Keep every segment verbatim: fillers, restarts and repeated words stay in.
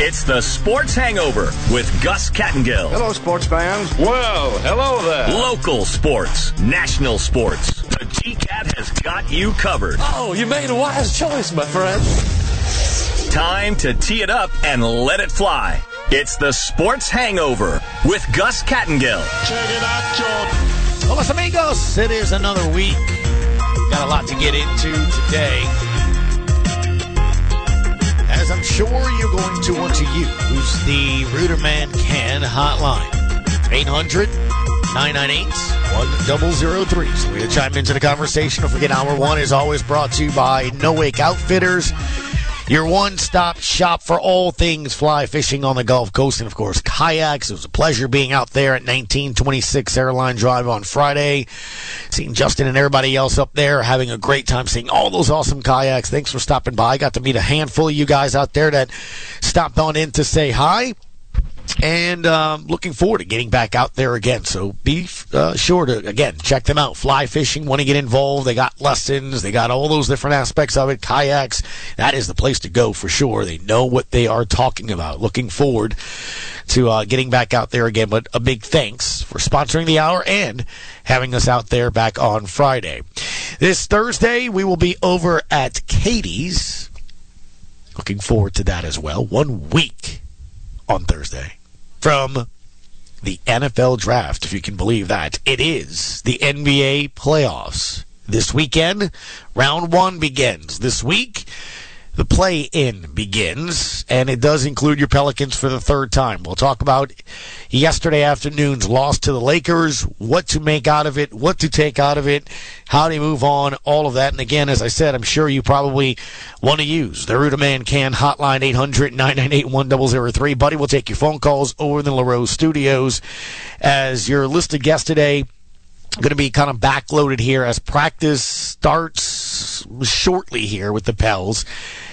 It's the Sports Hangover with Gus Kattengill. Hello, sports fans. Well, hello there. Local sports, national sports. The G-Cat has got you covered. Oh, you made a wise choice, my friend. Time to tee it up and let it fly. It's the Sports Hangover with Gus Kattengill. Check it out, George. Hola, amigos. It is another week. Got a lot to get into today. As I'm sure you're going to want to use the Ruderman Can hotline. eight hundred, nine nine eight, one zero zero three. So we're going to chime into the conversation. Don't forget, hour one is always brought to you by No Wake Outfitters. Your one-stop shop for all things fly fishing on the Gulf Coast and, of course, kayaks. It was a pleasure being out there at nineteen twenty-six Airline Drive on Friday. Seeing Justin and everybody else up there having a great time seeing all those awesome kayaks. Thanks for stopping by. I got to meet a handful of you guys out there that stopped on in to say hi. And um, looking forward to getting back out there again. So be uh, sure to, again, check them out. Fly fishing, want to get involved. They got lessons. They got all those different aspects of it. Kayaks, that is the place to go for sure. They know what they are talking about. Looking forward to uh, getting back out there again. But a big thanks for sponsoring the hour and having us out there back on Friday. This Thursday, we will be over at Katie's. Looking forward to that as well. One week on Thursday from the N F L draft, if you can believe that. It is the N B A playoffs. This weekend, round one begins. This week, the play-in begins, and it does include your Pelicans for the third time. We'll talk about yesterday afternoon's loss to the Lakers, what to make out of it, what to take out of it, how to move on, all of that. And again, as I said, I'm sure you probably want to use the Ruderman Can hotline, eight hundred, nine nine eight, one zero zero three. Buddy will take your phone calls over in the LaRose Studios. As your listed guest today, going to be kind of backloaded here as practice starts shortly here with the Pels.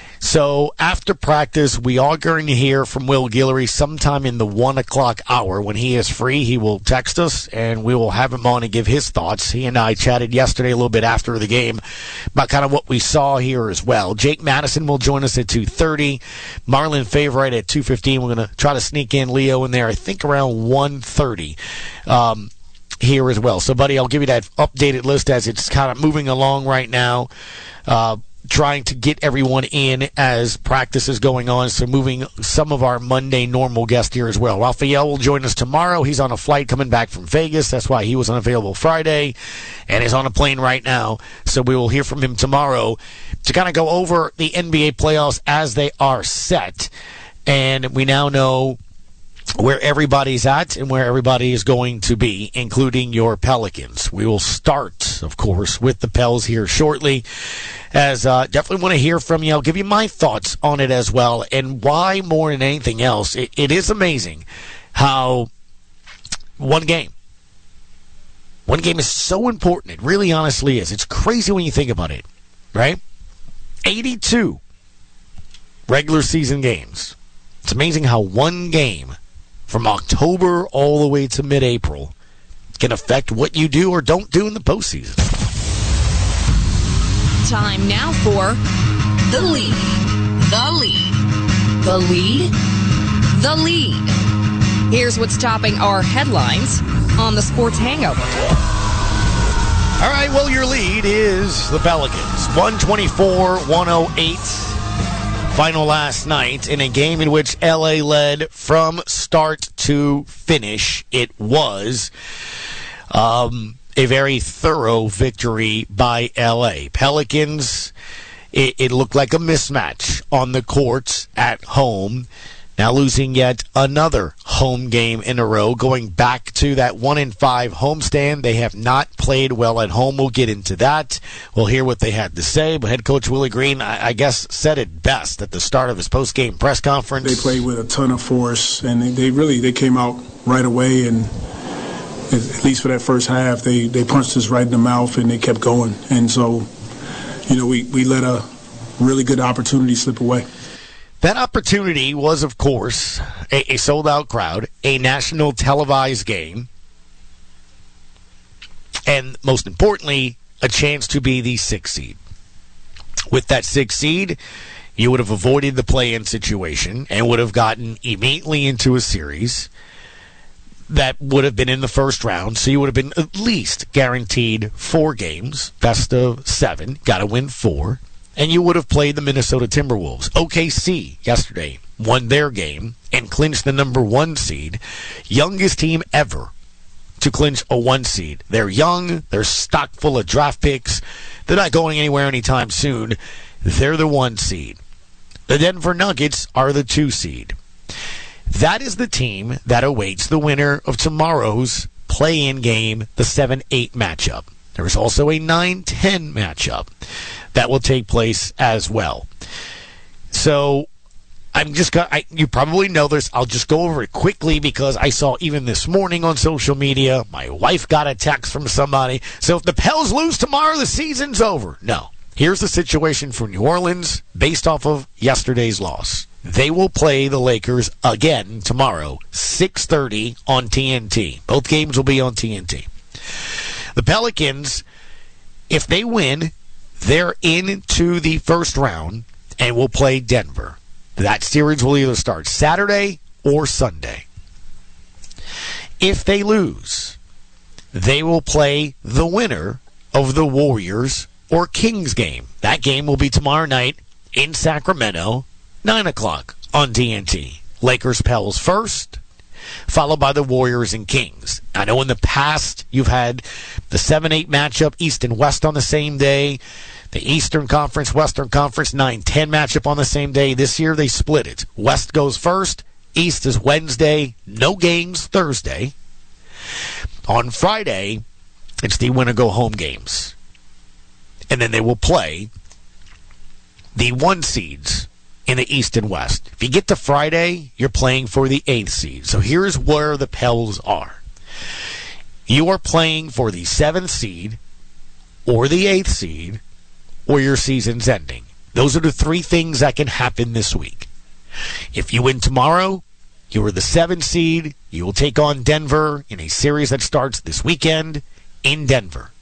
So after practice, we are going to hear from Will Guillory sometime in the one o'clock hour. When he is free, he will text us, and we will have him on and give his thoughts. He and I chatted yesterday a little bit after the game about kind of what we saw here as well. Jake Madison will join us at two thirty. Marlon Favorite at two fifteen. We're going to try to sneak in Leo in there, I think, around one thirty. Um, here as well. So, buddy, I'll give you that updated list as it's kind of moving along right now. Uh, trying to get everyone in as practice is going on, so moving some of our Monday normal guests here as well. Raphael will join us tomorrow. He's on a flight coming back from Vegas. That's why he was unavailable Friday and is on a plane right now. So we will hear from him tomorrow to kind of go over the N B A playoffs as they are set. And we now know where everybody's at and where everybody is going to be, including your Pelicans. We will start, of course, with the Pels here shortly, as uh, definitely want to hear from you. I'll give you my thoughts on it as well, and why more than anything else. It, it is amazing how one game, one game is so important. It really honestly is. It's crazy when you think about it, right? eighty-two regular season games. It's amazing how one game from October all the way to mid-April can affect what you do or don't do in the postseason. Time now for The Lead. The Lead. The Lead. The Lead. Here's what's topping our headlines on the Sports Hangover. All right, well, your lead is the Pelicans. one twenty-four one oh eight. Final last night in a game in which L A led from start to finish. It was um, a very thorough victory by L A. Pelicans, it, it looked like a mismatch on the courts at home. Now losing yet another home game in a row, going back to that one in five homestand. They have not played well at home. We'll get into that. We'll hear what they had to say. But head coach Willie Green, I, I guess, said it best at the start of his post-game press conference. They played with a ton of force, and they, they really they came out right away. And at least for that first half, they, they punched us right in the mouth, and they kept going. And so, you know, we, we let a really good opportunity slip away. That opportunity was, of course, a, a sold-out crowd, a national televised game, and most importantly, a chance to be the sixth seed. With that sixth seed, you would have avoided the play-in situation and would have gotten immediately into a series that would have been in the first round. So you would have been at least guaranteed four games, best of seven, got to win four. And you would have played the Minnesota Timberwolves. O K C yesterday won their game and clinched the number one seed. Youngest team ever to clinch a one seed. They're young. They're stocked full of draft picks. They're not going anywhere anytime soon. They're the one seed. The Denver Nuggets are the two seed. That is the team that awaits the winner of tomorrow's play-in game, the seven eight matchup. There is also a nine ten matchup that will take place as well. So I'm just gonna, I, you probably know this. I'll just go over it quickly because I saw even this morning on social media, my wife got a text from somebody. So if the Pels lose tomorrow, the season's over. No. Here's the situation for New Orleans based off of yesterday's loss. They will play the Lakers again tomorrow, six thirty on T N T. Both games will be on T N T. The Pelicans, if they win, they're into the first round and will play Denver. That series will either start Saturday or Sunday. If they lose, they will play the winner of the Warriors or Kings game. That game will be tomorrow night in Sacramento, nine o'clock on T N T. Lakers Pels first, followed by the Warriors and Kings. I know in the past you've had the seven eight matchup, East and West on the same day, the Eastern Conference, Western Conference nine ten matchup on the same day. This year they split it. West goes first, East is Wednesday, no games Thursday. On Friday, it's the winner-go-home games. And then they will play the one seeds in the East and West. If you get to Friday, you're playing for the eighth seed. So here's where the Pels are. You are playing for the seventh seed or the eighth seed or your season's ending. Those are the three things that can happen this week. If you win tomorrow, you are the seventh seed. You will take on Denver in a series that starts this weekend in Denver.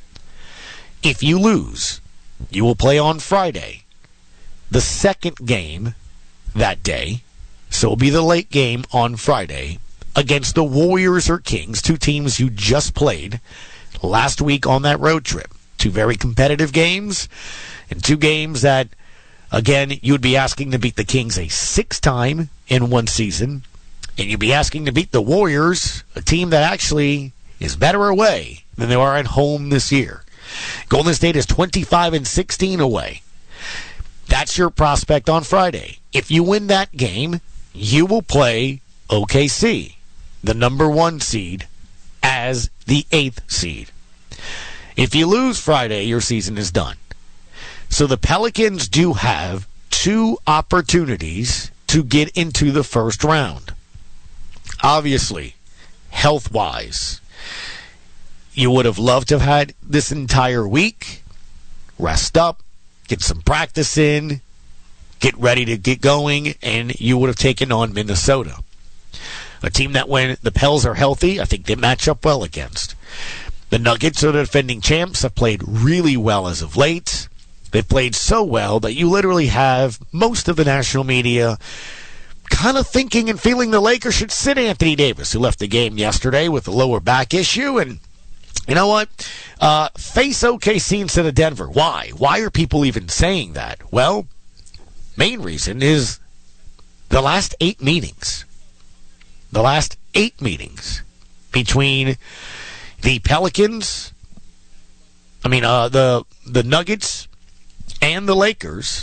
If you lose, you will play on Friday, the second game that day, so it'll be the late game on Friday, against the Warriors or Kings, two teams you just played last week on that road trip. Two very competitive games, and two games that, again, you would be asking to beat the Kings a sixth time in one season, and you'd be asking to beat the Warriors, a team that actually is better away than they are at home this year. Golden State is twenty-five and sixteen away. That's your prospect on Friday. If you win that game, you will play O K C, the number one seed, as the eighth seed. If you lose Friday, your season is done. So the Pelicans do have two opportunities to get into the first round. Obviously, health-wise, you would have loved to have had this entire week, rest up, get some practice in, get ready to get going, and you would have taken on Minnesota. A team that when the Pels are healthy, I think they match up well against. The Nuggets are the defending champs, have played really well as of late. They've played so well that you literally have most of the national media kind of thinking and feeling the Lakers should sit Anthony Davis, who left the game yesterday with a lower back issue, and you know what? Uh, face O K C instead of Denver. Why? Why are people even saying that? Well, main reason is the last eight meetings. The last eight meetings between the Pelicans, I mean, uh, the the Nuggets and the Lakers,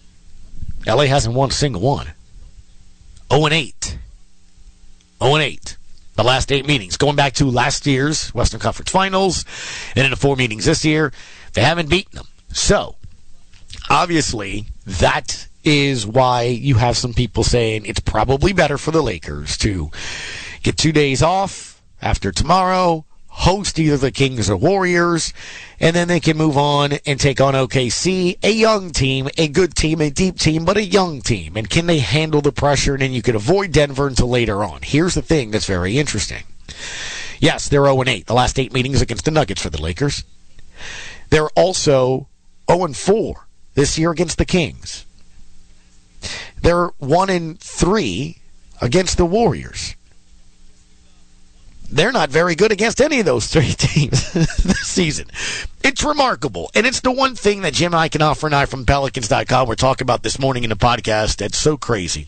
L A hasn't won a single one. oh and eight. oh and eight. The last eight meetings, going back to last year's Western Conference Finals, and in the four meetings this year, they haven't beaten them. So, obviously, that is why you have some people saying it's probably better for the Lakers to get two days off after tomorrow, host either the Kings or Warriors, and then they can move on and take on O K C, a young team, a good team, a deep team, but a young team. And can they handle the pressure? And then you could avoid Denver until later on. Here's the thing that's very interesting. Yes, they're oh and eight. The last eight meetings against the Nuggets for the Lakers. They're also oh and four this year against the Kings. They're one and three against the Warriors. They're not very good against any of those three teams this season. It's remarkable. And it's the one thing that Jim Eichenhofer and I from Pelicans dot com were talking about this morning in the podcast that's so crazy.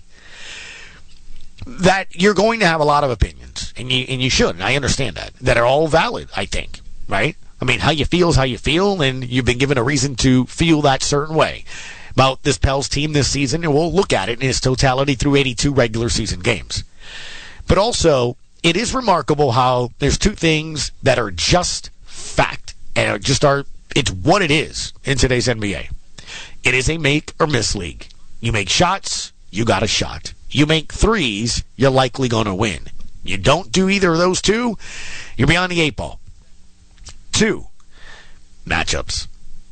That you're going to have a lot of opinions, and you and you should, and I understand that, that are all valid, I think, right? I mean, how you feel is how you feel, and you've been given a reason to feel that certain way about this Pels team this season, and we'll look at it in its totality through eighty-two regular season games. But also, it is remarkable how there's two things that are just fact, and are just are, it's what it is in today's N B A. It is a make or miss league. You make shots, you got a shot. You make threes, you're likely going to win. You don't do either of those two, you're beyond the eight ball. Two, matchups.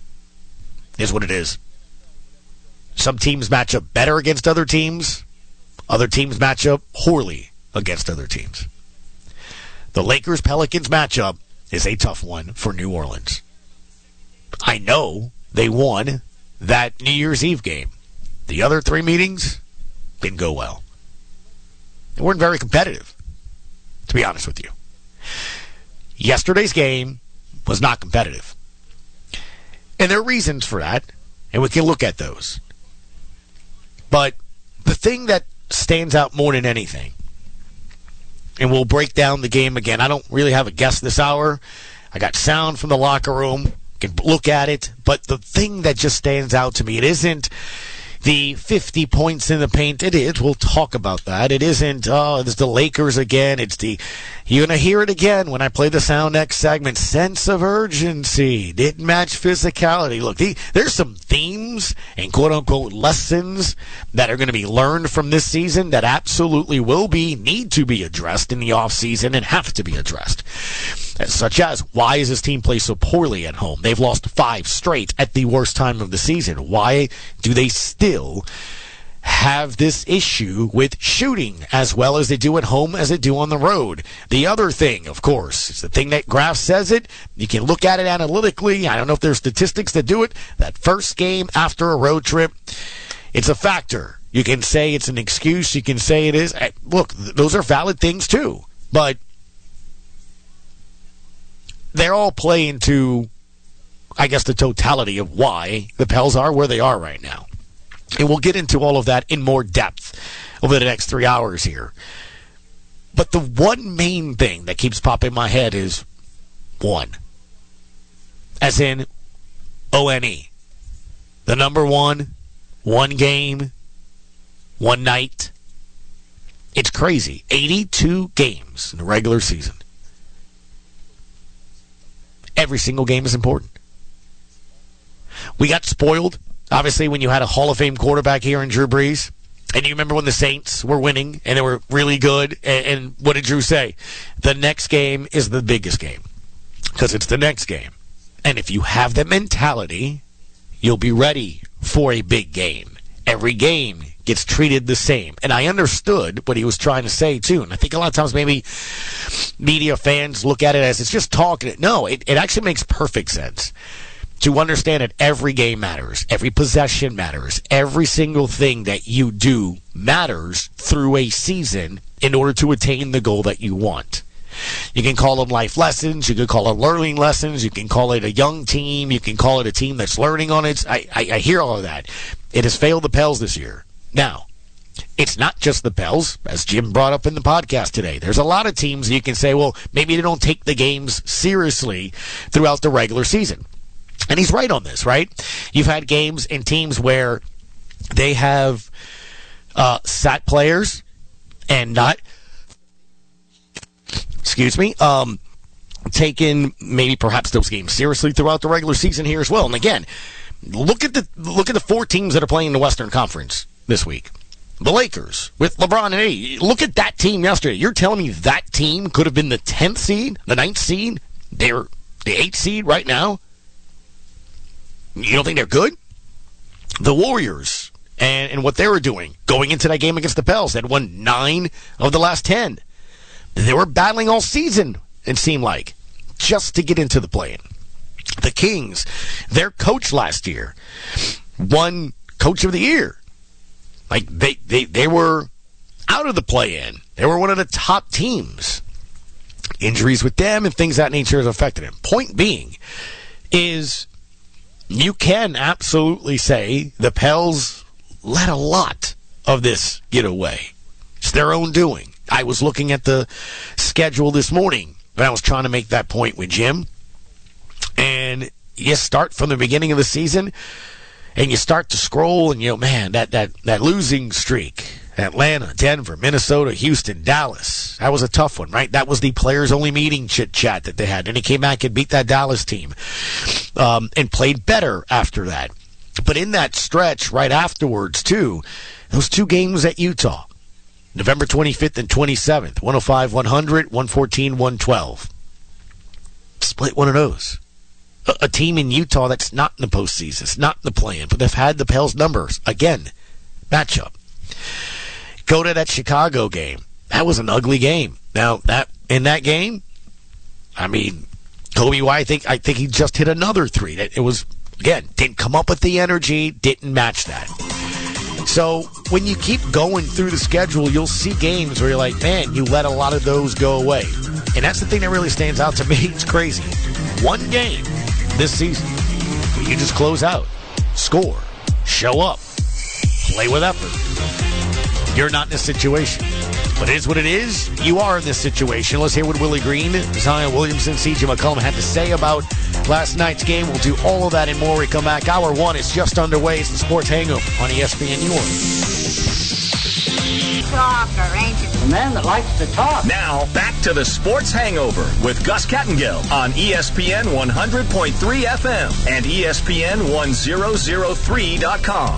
Is what it is. Some teams match up better against other teams. Other teams match up poorly against other teams. The Lakers-Pelicans matchup is a tough one for New Orleans. I know they won that New Year's Eve game. The other three meetings didn't go well. They weren't very competitive, to be honest with you. Yesterday's game was not competitive. And there are reasons for that, and we can look at those. But the thing that stands out more than anything, and we'll break down the game again. I don't really have a guest this hour. I got sound from the locker room. Can look at it. But the thing that just stands out to me, it isn't the fifty points in the paint. It is. We'll talk about that. It isn't, oh, it's the Lakers again. It's the, you're going to hear it again when I play the sound next segment. Sense of urgency. Didn't match physicality. Look, the, there's some themes and quote-unquote lessons that are going to be learned from this season that absolutely will be, need to be addressed in the offseason and have to be addressed. Such as, why is this team play so poorly at home? They've lost five straight at the worst time of the season. Why do they still have this issue with shooting as well as they do at home as they do on the road? The other thing, of course, is the thing that Graf says it. You can look at it analytically. I don't know if there's statistics that do it. That first game after a road trip, it's a factor. You can say it's an excuse. You can say it is. Look, those are valid things too. But they're all play into, I guess, the totality of why the Pels are where they are right now. And we'll get into all of that in more depth over the next three hours here. But the one main thing that keeps popping in my head is one. As in O N E. The number one, one game, one night. It's crazy. eighty-two games in the regular season. Every single game is important. We got spoiled, obviously, when you had a Hall of Fame quarterback here in Drew Brees. And you remember when the Saints were winning and they were really good. And, and what did Drew say? The next game is the biggest game because it's the next game. And if you have that mentality, you'll be ready for a big game. Every game gets treated the same. And I understood what he was trying to say, too. And I think a lot of times maybe media fans look at it as it's just talking. No, it, it actually makes perfect sense to understand that every game matters. Every possession matters. Every single thing that you do matters through a season in order to attain the goal that you want. You can call them life lessons. You can call them learning lessons. You can call it a young team. You can call it a team that's learning on it. I, I, I hear all of that. It has failed the Pels this year. Now, it's not just the Pels, as Jim brought up in the podcast today. There's a lot of teams you can say, well, maybe they don't take the games seriously throughout the regular season. And he's right on this, right? You've had games and teams where they have uh, sat players and not, excuse me, um, taken maybe perhaps those games seriously throughout the regular season here as well. And again, look at the look at the four teams that are playing in the Western Conference this week. The Lakers with LeBron and A. Look at that team yesterday. You're telling me that team could have been the tenth seed, the ninth seed? They're the eighth seed right now? You don't think they're good? The Warriors and, and what they were doing going into that game against the Pels. They had won nine of the last ten. They were battling all season, it seemed like, just to get into the play-in. The Kings, their coach last year, won Coach of the Year. Like, they, they, they were out of the play-in. They were one of the top teams. Injuries with them and things of that nature has affected him. Point being is you can absolutely say the Pels let a lot of this get away. It's their own doing. I was looking at the schedule this morning when I was trying to make that point with Jim. And you start from the beginning of the season and you start to scroll and you know, man, that, that, that losing streak. Atlanta, Denver, Minnesota, Houston, Dallas. That was a tough one, right? That was the players-only meeting chit-chat that they had. And he came back and beat that Dallas team um, and played better after that. But in that stretch right afterwards, too, those two games at Utah, November twenty-fifth and twenty-seventh, one oh five one hundred, one fourteen one twelve. Split one of those. A, a team in Utah that's not in the postseason, it's not in the play-in, but they've had the Pels numbers. Again, matchup. Go to that Chicago game. That was an ugly game. Now, that in that game, I mean, Kobe White, I think, I think he just hit another three. It was, again, didn't come up with the energy, didn't match that. So when you keep going through the schedule, you'll see games where you're like, man, you let a lot of those go away. And that's the thing that really stands out to me. It's crazy. One game this season, you just close out, score, show up, play with effort. You're not in this situation. But it is what it is. You are in this situation. Let's hear what Willie Green, Zion Williamson, C J McCollum had to say about last night's game. We'll do all of that and more when we come back. Hour one is just underway. It's the Sports Hangover on E S P N New Orleans. Talker, ain't you? A man that likes to talk. Now, back to the Sports Hangover with Gus Kattengill on E S P N one hundred point three F M and E S P N ten oh three dot com.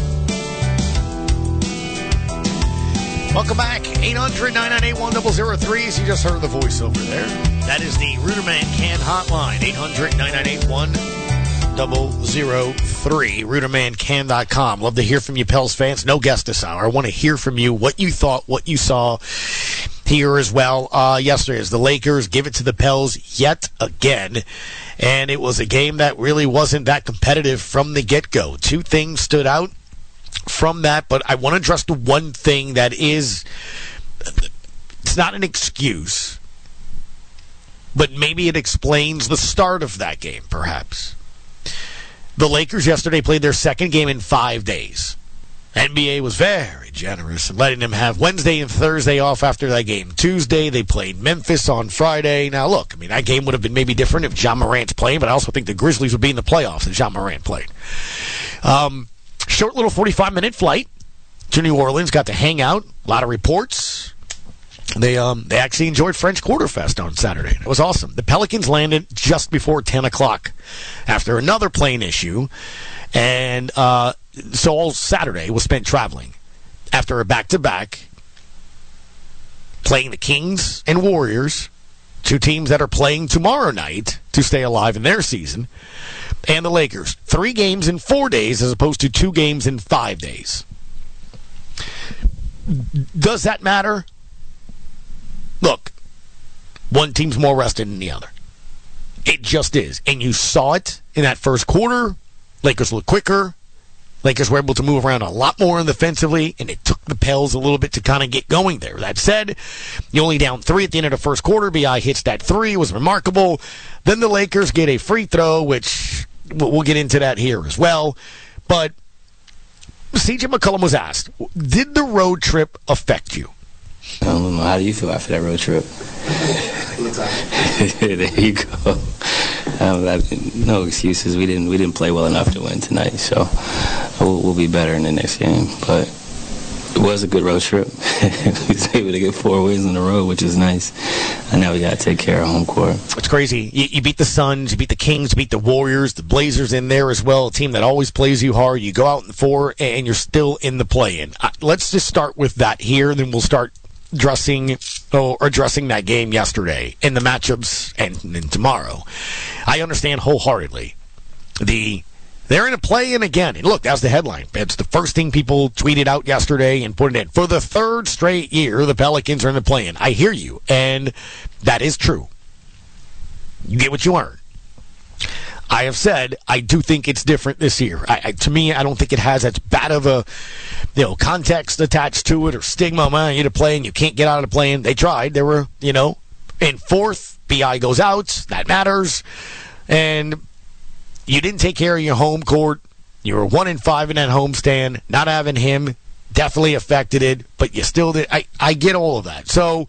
Welcome back. eight hundred, nine nine eight, one thousand three. So you just heard the voice over there. That is the Ruderman Can Hotline. eight hundred, nine nine eight, one thousand three. Ruderman Can dot com. Love to hear from you, Pels fans. No guest this hour. I want to hear from you what you thought, what you saw here as well. Uh, yesterday, as the Lakers give it to the Pels yet again. And it was a game that really wasn't that competitive from the get-go. Two things stood out from that, but I want to address the one thing that is, it's not an excuse, but maybe it explains the start of that game, perhaps. The Lakers yesterday played their second game in five days. N B A was very generous in letting them have Wednesday and Thursday off after that game. Tuesday, they played Memphis on Friday. Now, look, I mean, that game would have been maybe different if Ja Morant's playing, but I also think the Grizzlies would be in the playoffs if Ja Morant played. Um... Short little forty-five minute flight to New Orleans. Got to hang out. A lot of reports. They um they actually enjoyed French Quarter Fest on Saturday. It was awesome. The Pelicans landed just before ten o'clock after another plane issue. And uh, so all Saturday was spent traveling after a back-to-back playing the Kings and Warriors, two teams that are playing tomorrow night to stay alive in their season. And the Lakers. Three games in four days as opposed to two games in five days. Does that matter? Look, one team's more rested than the other. It just is. And you saw it in that first quarter. Lakers looked quicker. Lakers were able to move around a lot more offensively, and it took the Pels a little bit to kind of get going there. That said, you only down three at the end of the first quarter. B I hits that three. It was remarkable. Then the Lakers get a free throw, which we'll get into that here as well. But C J McCollum was asked, did the road trip affect you? I don't know. How do you feel after that road trip? There you go. Um, that, no excuses. We didn't we didn't play well enough to win tonight, so we'll, we'll be better in the next game. But it was a good road trip. We was able to get four wins in a row, which is nice. And now we got to take care of home court. It's crazy. You, you beat the Suns, you beat the Kings, you beat the Warriors, the Blazers in there as well, a team that always plays you hard. You go out in four, and you're still in the play-in. Uh, let's just start with that here, and then we'll start addressing, or addressing that game yesterday and the matchups and, and tomorrow. I understand wholeheartedly the they're in a play-in again. And look, that's the headline. It's the first thing people tweeted out yesterday and put it in. For the third straight year, the Pelicans are in the play-in. I hear you, and that is true. You get what you earn. I have said I do think it's different this year. I, I, to me, I don't think it has as bad of a you know context attached to it or stigma. Man, you're playing, you can't get out of the plane. They tried. They were, you know, in fourth. B I goes out. That matters. And you didn't take care of your home court. You were one in five in that homestand. Not having him definitely affected it, but you still did. I, I get all of that. So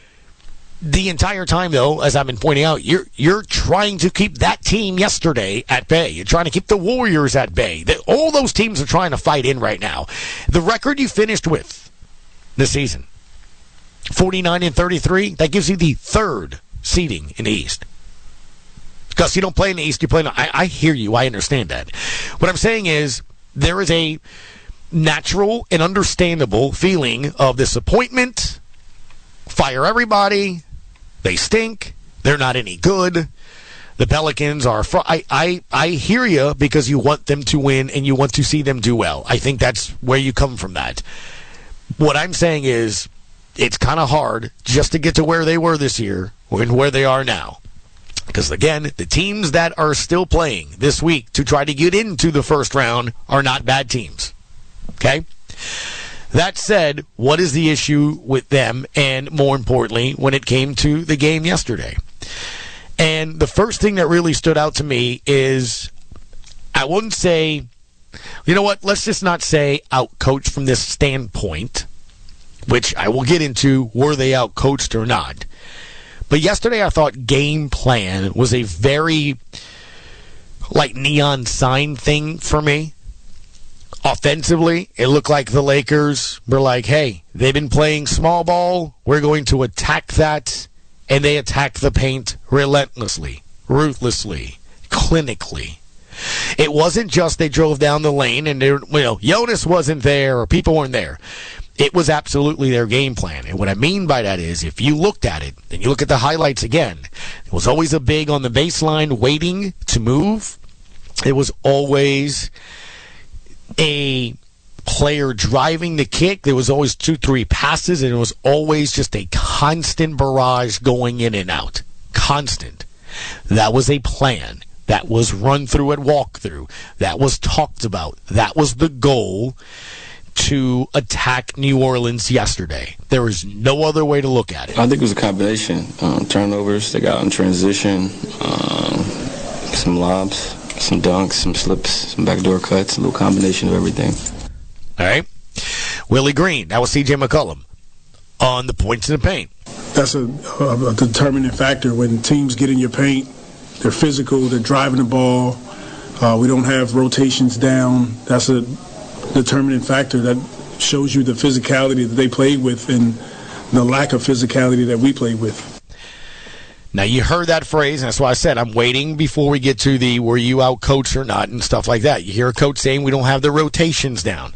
the entire time, though, as I've been pointing out, you're you're trying to keep that team yesterday at bay. You're trying to keep the Warriors at bay. The, all those teams are trying to fight in right now. The record you finished with this season, forty-nine and thirty-three, that gives you the third seeding in the East. Because you don't play in the East, you play in the, I, I hear you, I understand that. What I'm saying is there is a natural and understandable feeling of disappointment. Fire everybody. They stink. They're not any good. The Pelicans are... Fr- I, I, I hear you because you want them to win and you want to see them do well. I think that's where you come from that. What I'm saying is it's kind of hard just to get to where they were this year and where they are now. Because, again, the teams that are still playing this week to try to get into the first round are not bad teams. Okay? That said, what is the issue with them, and more importantly, when it came to the game yesterday? And the first thing that really stood out to me is, I wouldn't say, you know what, let's just not say out-coached from this standpoint, which I will get into, were they out-coached or not. But yesterday I thought game plan was a very, like, neon sign thing for me. Offensively, it looked like the Lakers were like, hey, they've been playing small ball. We're going to attack that. And they attacked the paint relentlessly, ruthlessly, clinically. It wasn't just they drove down the lane and, you know, Jonas wasn't there or people weren't there. It was absolutely their game plan. And what I mean by that is, if you looked at it, and you look at the highlights again, it was always a big on the baseline waiting to move. It was always a player driving the kick. There was always two, three passes, and it was always just a constant barrage going in and out. Constant. That was a plan. That was run through at walkthrough. That was talked about. That was the goal to attack New Orleans yesterday. There is no other way to look at it. I think it was a combination. Um, turnovers, they got in transition, um, some lobs, some dunks, some slips, some backdoor cuts, a little combination of everything. All right. Willie Green, that was C J McCollum on the points in the paint. That's a, a, a determining factor. When teams get in your paint, they're physical, they're driving the ball. Uh, we don't have rotations down. That's a determining factor that shows you the physicality that they played with and the lack of physicality that we played with. Now, you heard that phrase, and that's why I said I'm waiting before we get to the were you out coached or not and stuff like that. You hear a coach saying we don't have the rotations down.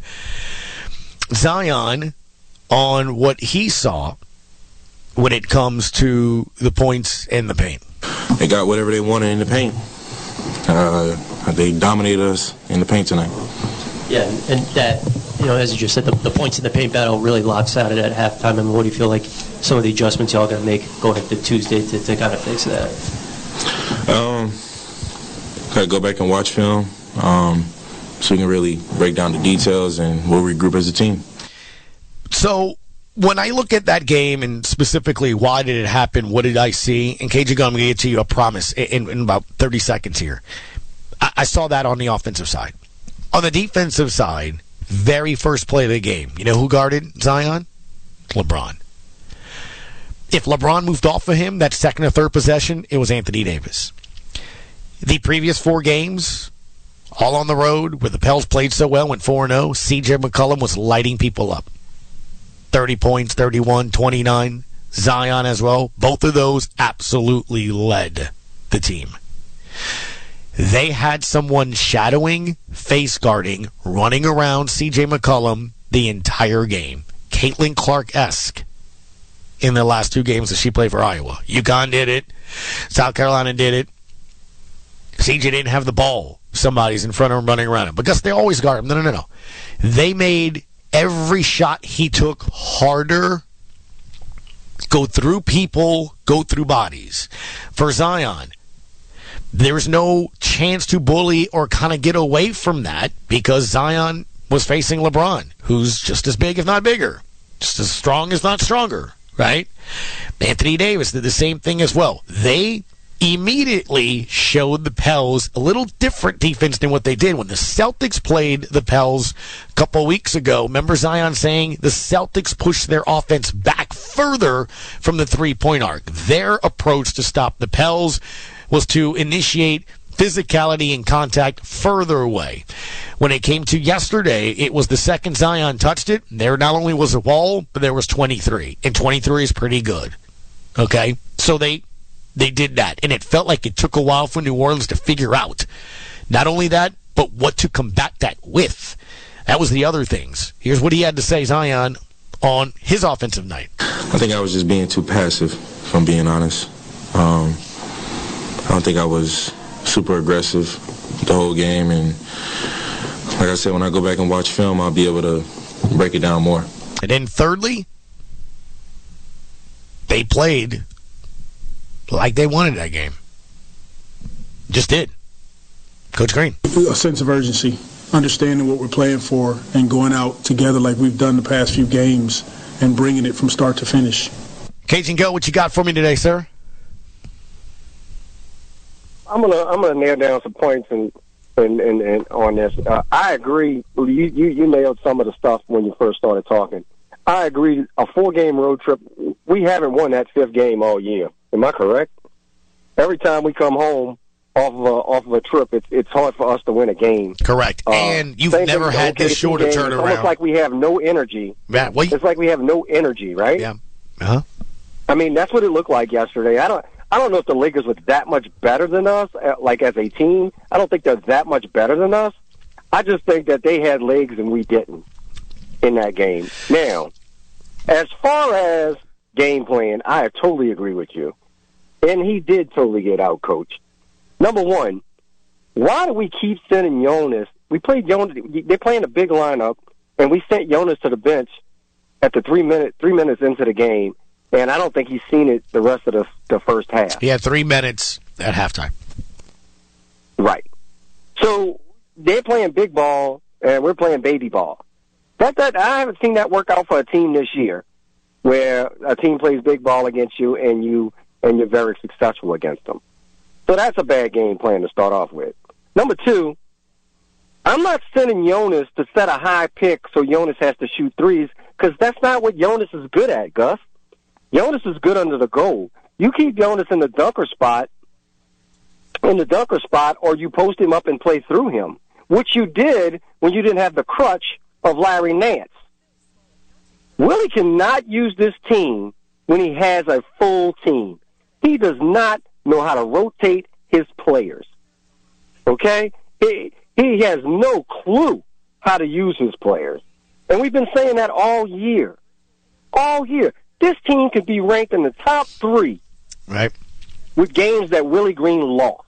Zion, on what he saw when it comes to the points in the paint. They got whatever they wanted in the paint. Uh, they dominated us in the paint tonight. Yeah, and that, you know, as you just said, the, the points in the paint battle really lopsided at halftime. I mean, what do you feel like some of the adjustments y'all got to make going into Tuesday to, to kind of fix that? Um, got to go back and watch film um, so we can really break down the details and we'll regroup as a team. So when I look at that game and specifically why did it happen, what did I see? And K J Gunn, I'm going to get to you a promise in, in about thirty seconds here. I, I saw that on the offensive side. On the defensive side, very first play of the game, you know who guarded Zion? LeBron. If LeBron moved off of him, that second or third possession, it was Anthony Davis. The previous four games, all on the road, where the Pels played so well, went four and oh, C J McCollum was lighting people up. thirty points, thirty-one, twenty-nine. Zion as well. Both of those absolutely led the team. They had someone shadowing, face guarding, running around C J McCollum the entire game. Caitlin Clark-esque in the last two games that she played for Iowa. UConn did it. South Carolina did it. C J didn't have the ball. Somebody's in front of him running around him. Because they always guard him. No, no, no, no. They made every shot he took harder, go through people, go through bodies. For Zion, There's no chance to bully or kind of get away from that because Zion was facing LeBron, who's just as big, if not bigger, just as strong, if not stronger, right? Anthony Davis did the same thing as well. They immediately showed the Pels a little different defense than what they did when the Celtics played the Pels a couple weeks ago. Remember Zion saying the Celtics pushed their offense back further from the three-point arc. Their approach to stop the Pels was to initiate physicality and contact further away. When it came to yesterday, it was the second Zion touched it. There not only was a wall, but there was twenty-three. And twenty-three is pretty good. Okay? So they they did that. And it felt like it took a while for New Orleans to figure out not only that, but what to combat that with. That was the other things. Here's what he had to say, Zion, on his offensive night. I think I was just being too passive, if I'm being honest. Um, I don't think I was super aggressive the whole game. And like I said, when I go back and watch film, I'll be able to break it down more. And then thirdly, they played like they wanted that game. Just did. Coach Green. A sense of urgency, understanding what we're playing for, and going out together like we've done the past few games and bringing it from start to finish. Cajun Go, what you got for me today, sir? I'm gonna I'm gonna nail down some points and and, and, and on this. Uh, I agree. You, you you nailed some of the stuff when you first started talking. I agree. A four game road trip. We haven't won that fifth game all year. Am I correct? Every time we come home off of a, off of a trip, it's it's hard for us to win a game. Correct. Uh, and you've never had this short a turnaround. It's almost like we have no energy. Yeah, well, you, it's like we have no energy, right? Yeah. Uh huh. I mean, that's what it looked like yesterday. I don't. I don't know if the Lakers were that much better than us, like as a team. I don't think they're that much better than us. I just think that they had legs and we didn't in that game. Now, as far as game plan, I totally agree with you. And he did totally get out coached. Number one, why do we keep sending Jonas? We played Jonas. They're playing a big lineup, and we sent Jonas to the bench at the three minute three minutes into the game. And I don't think he's seen it the rest of the, the first half. He had three minutes at halftime. Right. So they're playing big ball, and we're playing baby ball. That that I haven't seen that work out for a team this year, where a team plays big ball against you, and you and you're very successful against them. So that's a bad game plan to start off with. Number two, I'm not sending Jonas to set a high pick so Jonas has to shoot threes, because that's not what Jonas is good at, Gus. Jonas is good under the goal. You keep Jonas in the dunker spot, in the dunker spot, or you post him up and play through him, which you did when you didn't have the crutch of Larry Nance. Willie cannot use this team when he has a full team. He does not know how to rotate his players. Okay? He, he has no clue how to use his players. And we've been saying that all year. All year. This team could be ranked in the top three, right, with games that Willie Green lost.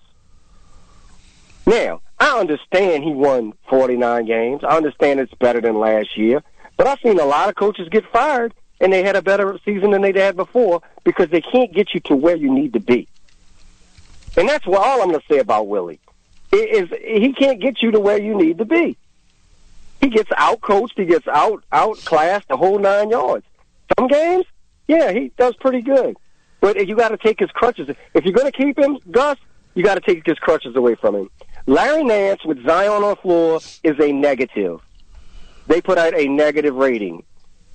Now, I understand he won forty-nine games. I understand it's better than last year. But I've seen a lot of coaches get fired, and they had a better season than they'd had before because they can't get you to where you need to be. And that's what all I'm going to say about Willie. Is he can't get you to where you need to be. He gets out-coached. He gets out outclassed the whole nine yards. Some games, yeah, he does pretty good. But you got to take his crutches. If you're going to keep him, Gus, you got to take his crutches away from him. Larry Nance with Zion on the floor is a negative. They put out a negative rating.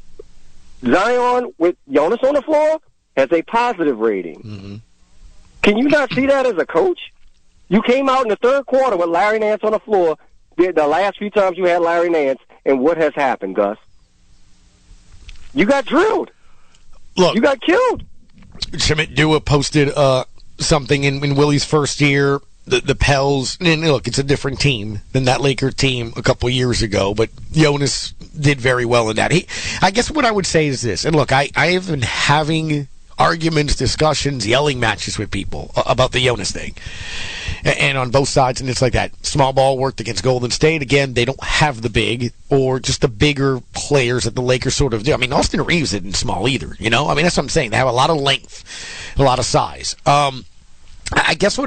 Zion with Jonas on the floor has a positive rating. Mm-hmm. Can you not see that as a coach? You came out in the third quarter with Larry Nance on the floor the, the last few times you had Larry Nance, and what has happened, Gus? You got drilled. Look, you got killed. Shamit Dua posted uh, something in, in Willie's first year. The, the Pels, and look, it's a different team than that Laker team a couple of years ago, but Jonas did very well in that. He, I guess what I would say is this, and look, I, I have been having arguments, discussions, yelling matches with people about the Jonas thing. And, and on both sides, and it's like that. Small ball worked against Golden State. Again, they don't have the big or just the bigger players that the Lakers sort of do. I mean, Austin Reeves isn't small either, you know? I mean, that's what I'm saying. They have a lot of length, a lot of size. Um, I guess what I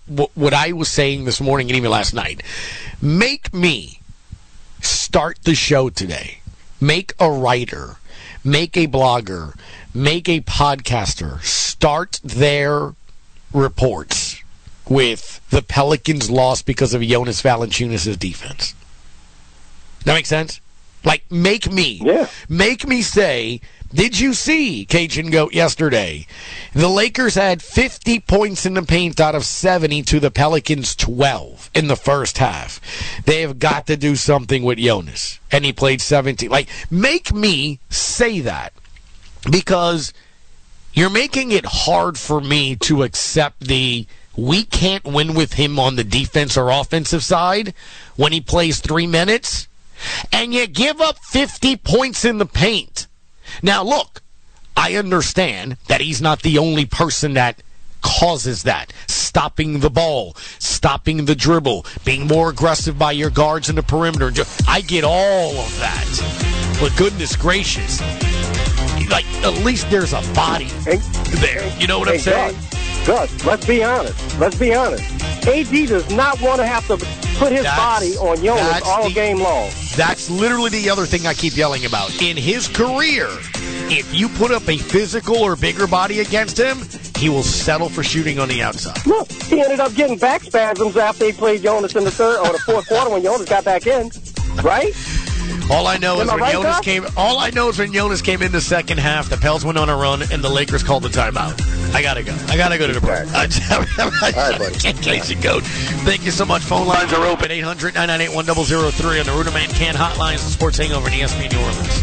what, what I was saying this morning and even last night. Make me start the show today. Make a writer, make a blogger, make a podcaster start their reports with the Pelicans lost because of Jonas Valanciunas' defense. That makes sense? Like, make me. Yeah. Make me say, did you see, Cajun Goat, yesterday? The Lakers had fifty points in the paint out of seventy to the Pelicans' twelve in the first half. They have got to do something with Jonas. And he played seventeen. Like, make me say that. Because you're making it hard for me to accept the we can't win with him on the defense or offensive side when he plays three minutes. And you give up fifty points in the paint. Now, look, I understand that he's not the only person that causes that. Stopping the ball, stopping the dribble, being more aggressive by your guards in the perimeter. I get all of that. But goodness gracious, like, at least there's a body hey, there. You know what hey, I'm saying? Gus, Gus, let's be honest. Let's be honest. A D does not want to have to put his that's, body on Jonas all the, game long. That's literally the other thing I keep yelling about. In his career, if you put up a physical or bigger body against him, he will settle for shooting on the outside. Look, he ended up getting back spasms after he played Jonas in the third or the fourth quarter when Jonas got back in, right? All I know is Am I when right, Jonas Doc? came. All I know is when Jonas came in the second half, the Pels went on a run, and the Lakers called the timeout. I gotta go. I gotta go to the break. All right, buddy. Can't Goat. Thank you so much. Phone lines are open. eight hundred, nine nine eight, one zero zero three on the Ruderman Can Hotlines. The Sports Hangover in E S P N New Orleans.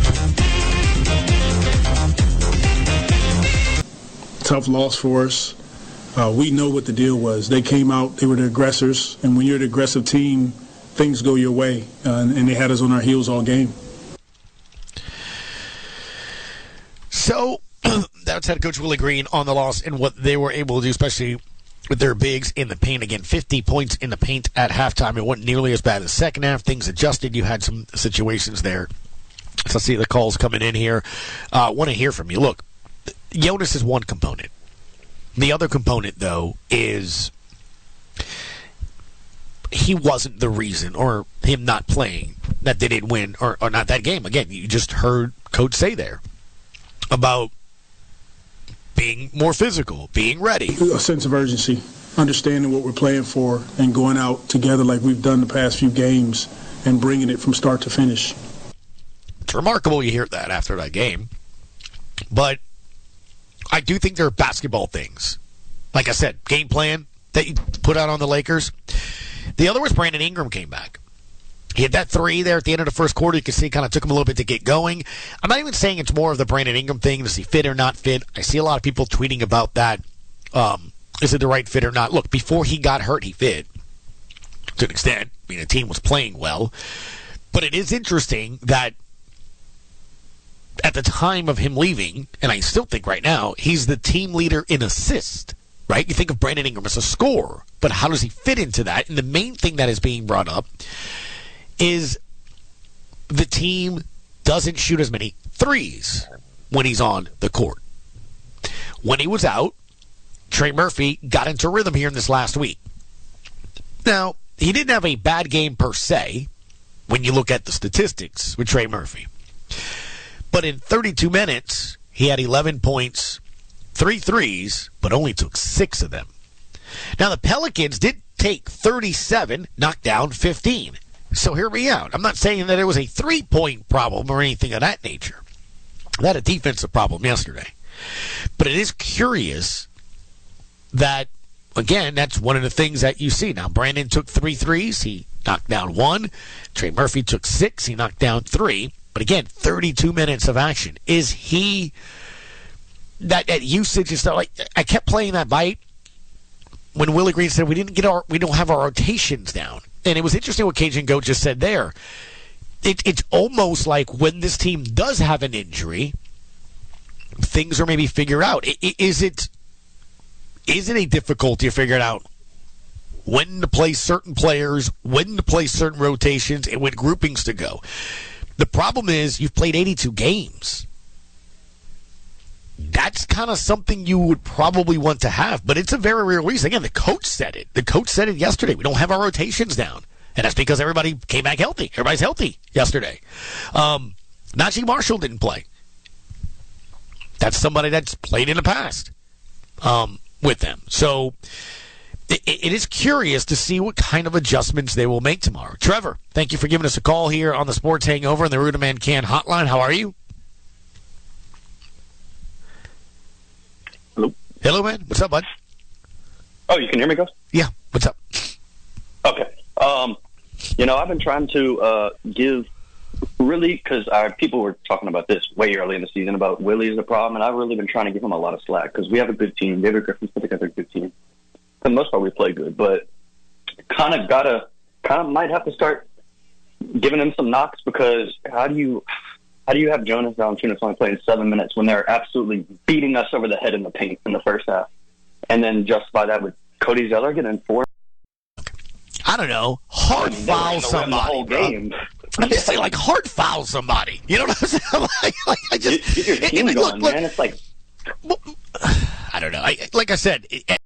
Tough loss for us. Uh, we know what the deal was. They came out. They were the aggressors, and when you're the aggressive team, things go your way, uh, and, and they had us on our heels all game. So that's head coach Willie Green on the loss and what they were able to do, especially with their bigs in the paint. Again, fifty points in the paint at halftime. It wasn't nearly as bad as the second half. Things adjusted. You had some situations there. So I see the calls coming in here. I uh, want to hear from you. Look, Jonas is one component. The other component, though, is he wasn't the reason, or him not playing, that they didn't win, or, or not that game. Again, you just heard Coach say there about being more physical, being ready. A sense of urgency, understanding what we're playing for, and going out together like we've done the past few games and bringing it from start to finish. It's remarkable you hear that after that game. But I do think there are basketball things. Like I said, game plan that you put out on the Lakers. The other was Brandon Ingram came back. He had that three there at the end of the first quarter. You could see it kind of took him a little bit to get going. I'm not even saying it's more of the Brandon Ingram thing. Does he fit or not fit? I see a lot of people tweeting about that. Um, is it the right fit or not? Look, before he got hurt, he fit to an extent. I mean, the team was playing well. But it is interesting that at the time of him leaving, and I still think right now, he's the team leader in assist, right? You think of Brandon Ingram as a scorer, but how does he fit into that? And the main thing that is being brought up is the team doesn't shoot as many threes when he's on the court. When he was out, Trey Murphy got into rhythm here in this last week. Now, he didn't have a bad game per se when you look at the statistics with Trey Murphy. But in thirty-two minutes, he had eleven points, three threes, but only took six of them. Now, the Pelicans did take thirty-seven, knocked down fifteen. So hear me out. I'm not saying that it was a three-point problem or anything of that nature. They had a defensive problem yesterday. But it is curious that, again, that's one of the things that you see. Now, Brandon took three threes. He knocked down one. Trey Murphy took six. He knocked down three. But again, thirty-two minutes of action. Is he that, that usage and stuff? Like, I kept playing that bite when Willie Green said we didn't get our we don't have our rotations down. And it was interesting what Cajun Goat just said there. It, it's almost like when this team does have an injury, things are maybe figured out. Is it is it a difficulty to figure it out when to play certain players, when to play certain rotations, and when groupings to go? The problem is you've played eighty-two games. that's kind of something you would probably want to have. But it's a very real reason. Again, the coach said it. The coach said it yesterday. We don't have our rotations down. And that's because everybody came back healthy. Everybody's healthy yesterday. Um, Najee Marshall didn't play. That's somebody that's played in the past um, with them. So it, it is curious to see what kind of adjustments they will make tomorrow. Trevor, thank you for giving us a call here on the Sports Hangover and the Ruderman Can Hotline. How are you? Hello? Hello, man. What's up, bud? Oh, you can hear me, Gus? Yeah. What's up? Okay. Um, you know, I've been trying to uh, give really, because people were talking about this way early in the season about Willie is the problem, and I've really been trying to give him a lot of slack because we have a good team. David Griffin's put together a good team. For the most part, we play good, but kind of gotta, kind of might have to start giving him some knocks because how do you, how do you have Jonas Valanciunas only playing seven minutes when they're absolutely beating us over the head in the paint in the first half, and then justify that with Cody Zeller getting four? I don't know. Hard I mean, foul the somebody. whole game. I'm just saying, like, hard foul somebody. You know what I'm saying? like, like, I just get your team it, it, going, look, look, man. It's like well, I don't know. I, like I said, it,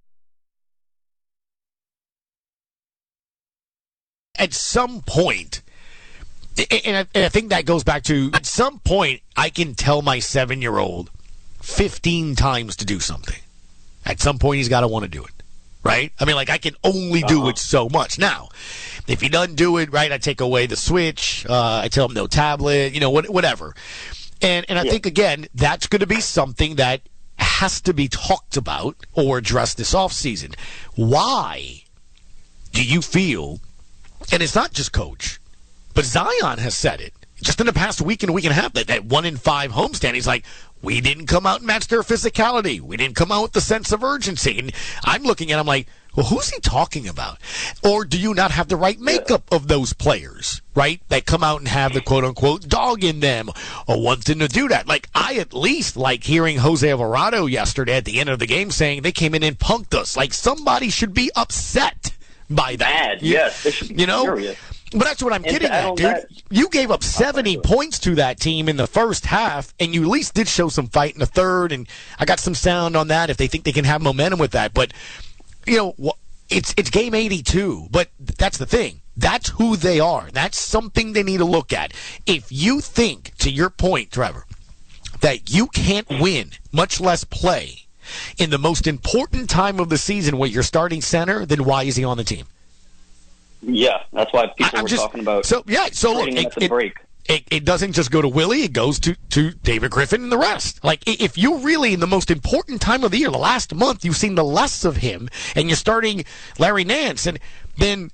at some point, and I, and I think that goes back to at some point, I can tell my seven-year-old fifteen times to do something. At some point, he's got to want to do it. Right? I mean, like, I can only do uh-huh. it so much. Now, if he doesn't do it, right, I take away the switch. Uh, I tell him no tablet, you know, what, whatever. And and I yeah. think, again, that's going to be something that has to be talked about or addressed this offseason. Why do you feel, and it's not just coach, but Zion has said it, just in the past week and a week and a half, that, that one in five homestand, he's like, we didn't come out and match their physicality. We didn't come out with the sense of urgency. And I'm looking at him like, well, who's he talking about? Or do you not have the right makeup of those players, right, that come out and have the quote-unquote dog in them or want them to do that? Like, I at least like hearing Jose Alvarado yesterday at the end of the game saying they came in and punked us. Like, somebody should be upset by that. Bad, yes. They should be you know? furious. But that's what I'm and getting at, dude. That, you gave up seventy points to that team in the first half, and you at least did show some fight in the third, and I got some sound on that if they think they can have momentum with that. But, you know, it's it's game eighty-two, but that's the thing. That's who they are. That's something they need to look at. If you think, to your point, Trevor, that you can't win, much less play, in the most important time of the season with your starting center, then why is he on the team? Yeah, that's why people I'm were just, talking about. So yeah, so look, it, it, break. It, it doesn't just go to Willie; it goes to, to David Griffin and the rest. Like, if you really, in the most important time of the year, the last month, you've seen the less of him, and you're starting Larry Nance, and then,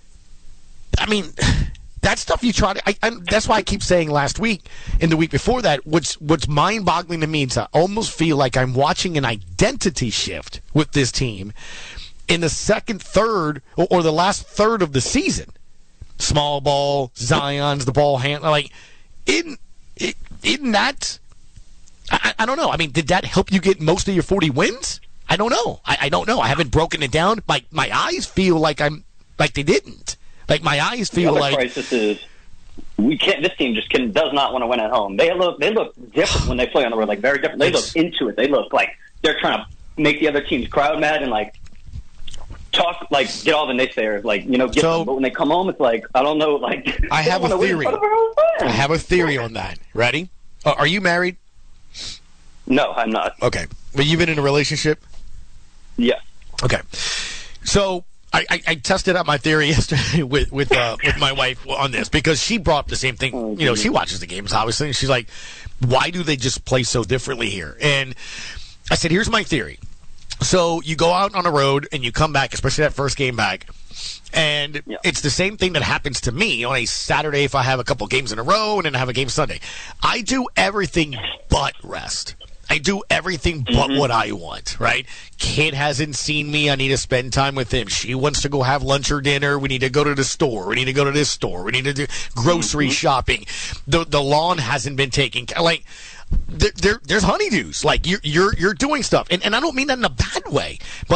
I mean, that stuff you try to. I, I, that's why I keep saying last week and the week before that. What's what's mind-boggling to me is I almost feel like I'm watching an identity shift with this team in the second third or, or the last third of the season. Small ball, Zion's the ball handler. Like, isn't, isn't that, I, I don't know. I mean, did that help you get most of your forty wins? I don't know. I, I don't know. I haven't broken it down. My, my eyes feel like I'm, like they didn't. Like, my eyes feel the other like. crisis is, we can't, this team just can, does not want to win at home. They look, they look different when they play on the road, like very different. They look into it. They look like they're trying to make the other team's crowd mad and like, talk, like, get all the naysayers, like, you know, get so, them. But when they come home, it's like, I don't know, like, I have a theory. I have a theory on that. Ready? Uh, are you married? No, I'm not. Okay. But you've been in a relationship? Yeah. Okay. So I, I, I tested out my theory yesterday with with uh, with my wife on this because she brought up the same thing. Oh, you know, she watches the games, obviously, and she's like, why do they just play so differently here? And I said, here's my theory. So you go out on a road and you come back, especially that first game back, and yeah. it's the same thing that happens to me on a Saturday if I have a couple games in a row and then I have a game Sunday. I do everything but rest. I do everything but mm-hmm. what I want, right? Kid hasn't seen me. I need to spend time with him. She wants to go have lunch or dinner. We need to go to the store. We need to go to this store. We need to do grocery mm-hmm. shopping. The the lawn hasn't been taken care of. Like, There, there, there's honeydews. Like, you're, you're, you're doing stuff. And, and I don't mean that in a bad way, but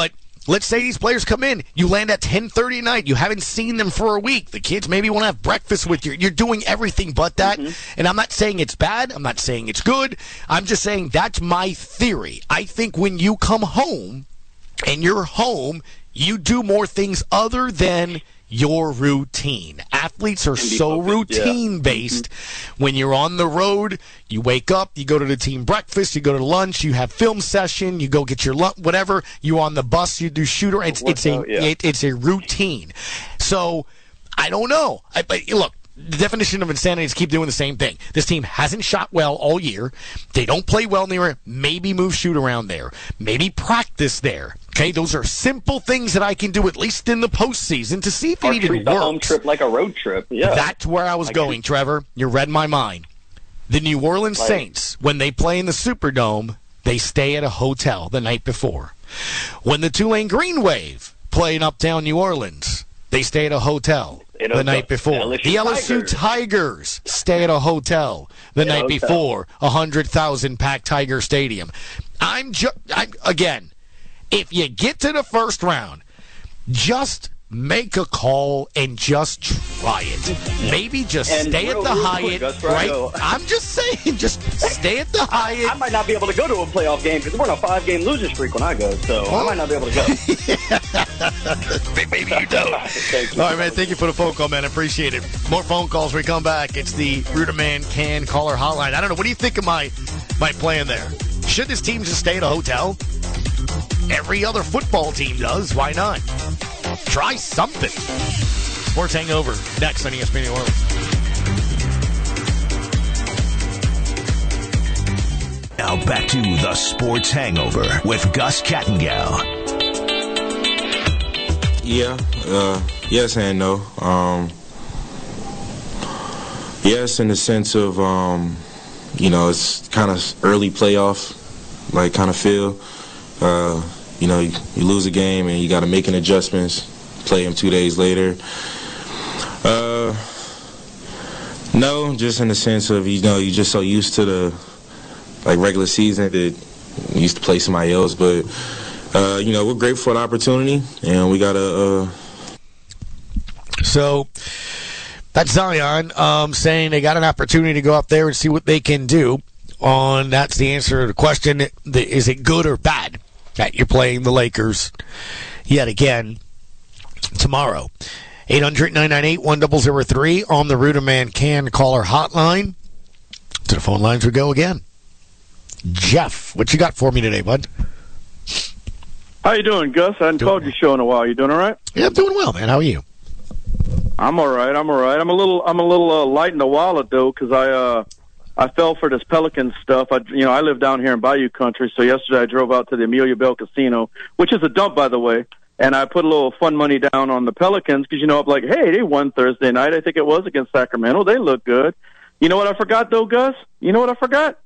let's say these players come in, you land at ten thirty at night, you haven't seen them for a week, the kids maybe want to have breakfast with you. You're doing everything but that. Mm-hmm. And I'm not saying it's bad. I'm not saying it's good. I'm just saying that's my theory. I think when you come home and you're home, you do more things other than your routine. Athletes are so routine-based. Yeah. When you're on the road, you wake up, you go to the team breakfast, you go to lunch, you have film session, you go get your lunch, whatever. You're on the bus, you do shooter. It's it's a yeah. it, it's a routine. So I don't know. I, but look, the definition of insanity is keep doing the same thing. This team hasn't shot well all year. They don't play well near it. Maybe move shoot around there. Maybe practice there. Okay, those are simple things that I can do at least in the postseason to see if it even works. The home trip like a road trip. Yeah, that's where I was I going, Trevor. You read my mind. The New Orleans right. Saints, when they play in the Superdome, they stay at a hotel the night before. When the Tulane Green Wave play in Uptown New Orleans, they stay at a hotel the hotel. night before. L S U the L S U Tigers. Tigers stay at a hotel the in night before a hundred thousand packed Tiger Stadium. I'm just again. If you get to the first round, just make a call and just try it. Maybe just and stay real, at the Hyatt, quick, right? I'm just saying, just stay at the Hyatt. I might not be able to go to a playoff game because we're on a five-game losing streak when I go, so oh. I might not be able to go. Maybe you don't. You. All right, man, thank you for the phone call, man. I appreciate it. More phone calls when we come back. It's the Ruderman Can Caller Hotline. I don't know. What do you think of my, my plan there? Should this team just stay at a hotel? Every other football team does. Why not? Try something. Sports Hangover next on E S P N New Orleans. Now back to the Sports Hangover with Gus Kattengell. Yeah, uh, yes and no. Um, yes, in the sense of, um, you know, it's kind of early playoff, like kind of feel. Uh, you know, you, you lose a game and you got to make an adjustments, play them two days later. Uh, no, just in the sense of, you know, you're just so used to the, like, regular season that you used to play somebody else. But, uh, you know, we're grateful for the opportunity, and we got to... Uh... So... That's Zion um, saying they got an opportunity to go up there and see what they can do. On that's the answer to the question: is it good or bad that you're playing the Lakers yet again tomorrow? eight hundred, nine nine eight, one zero zero three on the Ruderman Can Caller Hotline. To the phone lines we go again. Jeff, what you got for me today, bud? How you doing, Gus? I hadn't doing called your show in a while. You doing all right? Yeah, I'm doing well, man. How are you? I'm all right. I'm all right. I'm a little. I'm a little uh, light in the wallet though, because I uh, I fell for this Pelicans stuff. I, you know, I live down here in Bayou Country, so yesterday I drove out to the Amelia Bell Casino, which is a dump, by the way, and I put a little fun money down on the Pelicans because you know I'm like, hey, they won Thursday night. I think it was against Sacramento. They look good. You know what I forgot though, Gus? You know what I forgot?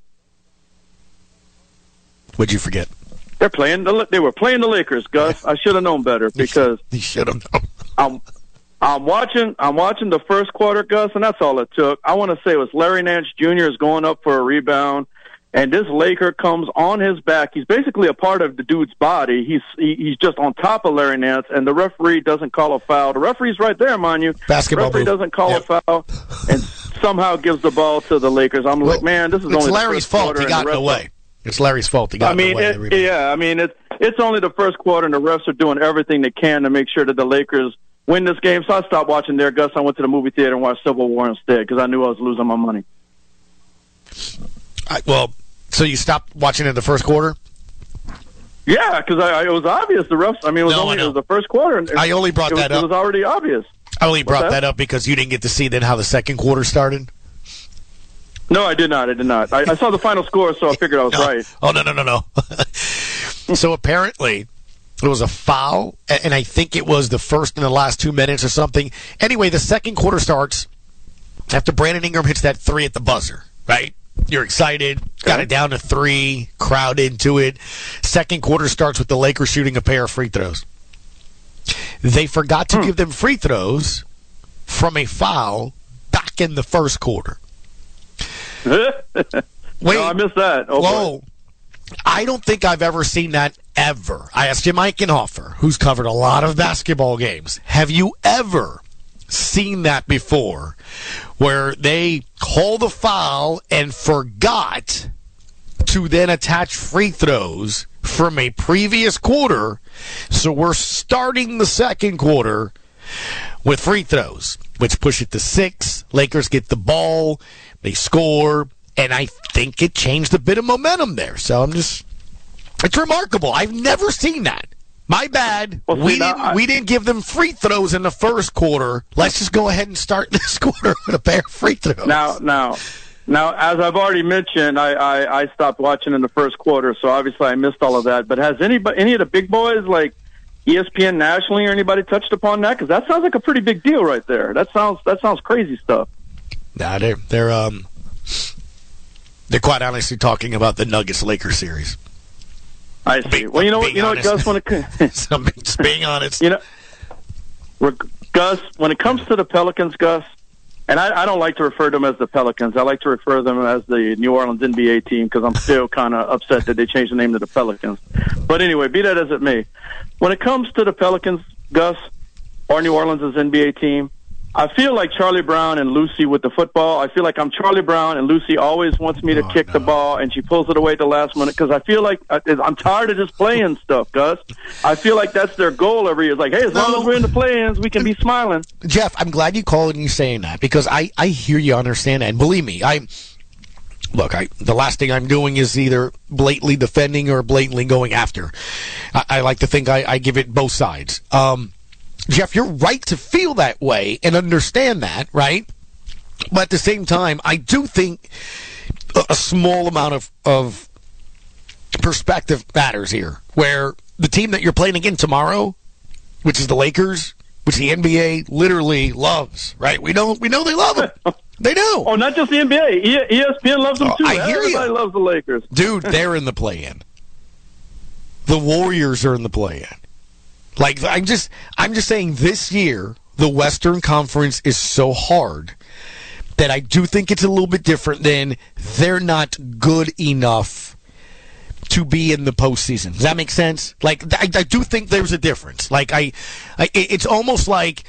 What'd you forget? They're playing. The, they were playing the Lakers, Gus. I should have known better because you should have known. I'm, I'm watching. I'm watching the first quarter, Gus, and that's all it took. I want to say it was Larry Nance Junior is going up for a rebound, and this Laker comes on his back. He's basically a part of the dude's body. He's he, he's just on top of Larry Nance, and the referee doesn't call a foul. The referee's right there, mind you. Basketball. The referee move. doesn't call yep. a foul, and somehow gives the ball to the Lakers. I'm well, like, man, this is it's only Larry's the first fault. quarter He got in the way. It's Larry's fault. He got I mean, in the way. It, yeah, I mean, it's it's only the first quarter, and the refs are doing everything they can to make sure that the Lakers win this game. So I stopped watching there, Gus. I went to the movie theater and watched Civil War instead because I knew I was losing my money. I, well, so you stopped watching it the first quarter? Yeah, because I, I, it was obvious. The refs. I mean, it was no, only it was the first quarter. And I only brought it that was, up. It was already obvious. I only brought that? that up because you didn't get to see then how the second quarter started. No, I did not. I did not. I, I saw the final score, so I figured I was no. right. Oh, no, no, no, no. So apparently it was a foul, and I think it was the first and the last two minutes or something. Anyway, the second quarter starts after Brandon Ingram hits that three at the buzzer, right? You're excited, got it down to three, crowd into it. Second quarter starts with the Lakers shooting a pair of free throws. They forgot to hmm. give them free throws from a foul back in the first quarter. Wait, no, I missed that. Oh, whoa. I don't think I've ever seen that ever, I asked Jim Eichenhofer, who's covered a lot of basketball games, have you ever seen that before, where they called the foul and forgot to then attach free throws from a previous quarter, so we're starting the second quarter with free throws, which push it to six. Lakers get the ball, they score, and I think it changed a bit of momentum there. So I'm just, it's remarkable. I've never seen that. My bad. Well, see, we now, didn't I, we didn't give them free throws in the first quarter. Let's just go ahead and start this quarter with a pair of free throws. Now, now, now, as I've already mentioned, I, I, I stopped watching in the first quarter, so obviously I missed all of that. But has anybody, any of the big boys like E S P N nationally or anybody touched upon that? Because that sounds like a pretty big deal right there. That sounds that sounds crazy stuff. Nah, they're they're um they're quite honestly talking about the Nuggets Lakers series. I see. Be, well, you know what, you know honest. what, Gus? When it so I'm just being honest, you know, we're, Gus, when it comes to the Pelicans, Gus, and I, I don't like to refer to them as the Pelicans. I like to refer to them as the New Orleans N B A team because I'm still kind of upset that they changed the name to the Pelicans. But anyway, be that as it may, when it comes to the Pelicans, Gus, or New Orleans' N B A team, I feel like Charlie Brown and Lucy with the football. I feel like I'm Charlie Brown, and Lucy always wants me to oh, kick no. the ball, and she pulls it away at the last minute because I feel like I'm tired of just playing stuff, Gus. I feel like that's their goal every year. It's like, hey, as long no. as we're in the play-ins, we can be smiling. Jeff, I'm glad you called and you're saying that because I, I hear you, understand that. And believe me, I look, I the last thing I'm doing is either blatantly defending or blatantly going after. I, I like to think I, I give it both sides. Um, Jeff, you're right to feel that way and understand that, right? But at the same time, I do think a, a small amount of, of perspective matters here, where the team that you're playing again tomorrow, which is the Lakers, which the N B A literally loves, right? We know we know they love them. They do. Oh, not just the N B A. E- ESPN loves them oh, too. I hear Everybody you. loves the Lakers. Dude, they're in the play-in. The Warriors are in the play-in. Like, I'm just, I'm just saying this year, the Western Conference is so hard that I do think it's a little bit different than they're not good enough to be in the postseason. Does that make sense? Like, I, I do think there's a difference. Like, I, I it's almost like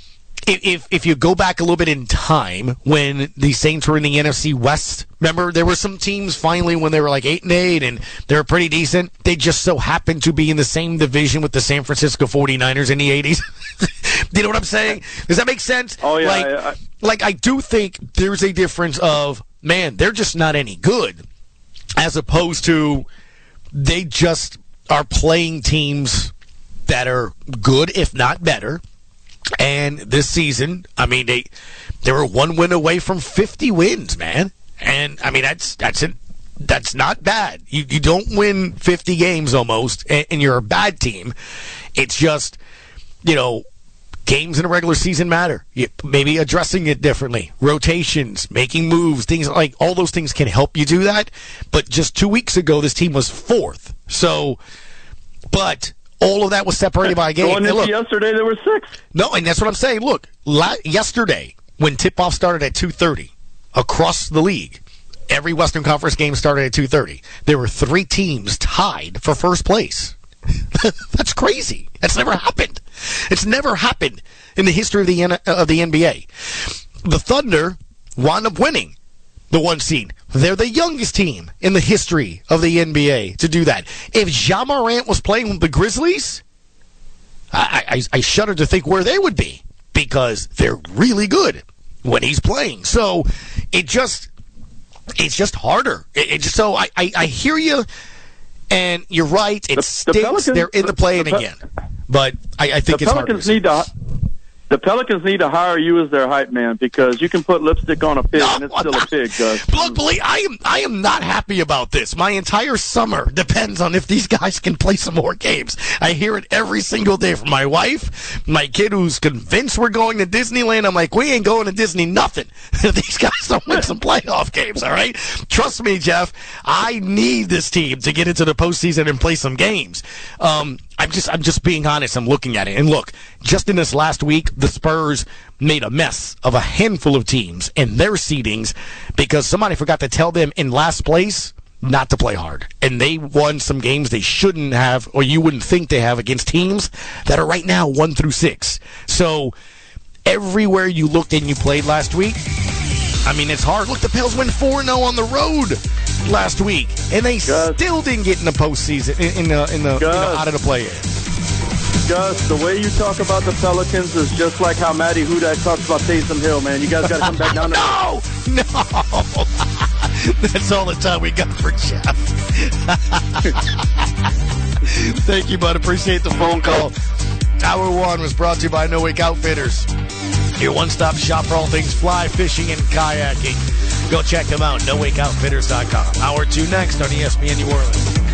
if if you go back a little bit in time when the Saints were in the N F C West, remember there were some teams finally when they were like eight and eight and they were pretty decent. They just so happened to be in the same division with the San Francisco forty-niners in the eighties. Do you know what I'm saying? Does that make sense? Oh yeah. Like, I, I, like I do think there's a difference of, man, they're just not any good, as opposed to they just are playing teams that are good, if not better. And this season, I mean, they they were one win away from fifty wins, man. And I mean, that's that's it. That's not bad. You you don't win fifty games almost, and, and you're a bad team. It's just, you know, games in a regular season matter. You, maybe addressing it differently, rotations, making moves, things like all those things can help you do that. But just two weeks ago, this team was fourth. So, but. All of that was separated by a game. Going into look, yesterday, there were six. No, and that's what I'm saying. Look, la- yesterday, when tip-off started at two thirty, across the league, every Western Conference game started at two thirty. There were three teams tied for first place. That's crazy. That's never happened. It's never happened in the history of the N- of the N B A. The Thunder wound up winning the one seed. They're the youngest team in the history of the N B A to do that. If Ja Morant was playing with the Grizzlies, I, I, I shudder to think where they would be because they're really good when he's playing. So it just it's just harder. It, it just so I, I, I hear you, and you're right. It the, stinks. The Pelicans, they're in the play-in the, the, again, but I, I think the it's Pelicans harder. need to. The Pelicans need to hire you as their hype man because you can put lipstick on a pig no, and it's still a pig, Gus. Look, believe, I am I am not happy about this. My entire summer depends on if these guys can play some more games. I hear it every single day from my wife, my kid who's convinced we're going to Disneyland. I'm like, we ain't going to Disney nothing if these guys don't win some playoff games, all right? Trust me, Jeff, I need this team to get into the postseason and play some games. Um, I'm just I'm just being honest. I'm looking at it. And look, just in this last week, the Spurs made a mess of a handful of teams in their seedings because somebody forgot to tell them in last place not to play hard. And they won some games they shouldn't have, or you wouldn't think they have, against teams that are right now one through six. So everywhere you looked and you played last week, I mean, it's hard. Look, the Pels went four and oh on the road last week, and they Gus. still didn't get in the postseason, in, in the, in the, you know, out of the play-in. Gus, the way you talk about the Pelicans is just like how Matty Hudak talks about Taysom Hill, man. You guys got to come back down to No! No! That's all the time we got for Jeff. Thank you, bud. Appreciate the phone call. Hour one was brought to you by No Wake Outfitters, your one-stop shop for all things fly, fishing, and kayaking. Go check them out, no wake outfitters dot com. Hour two next on E S P N New Orleans.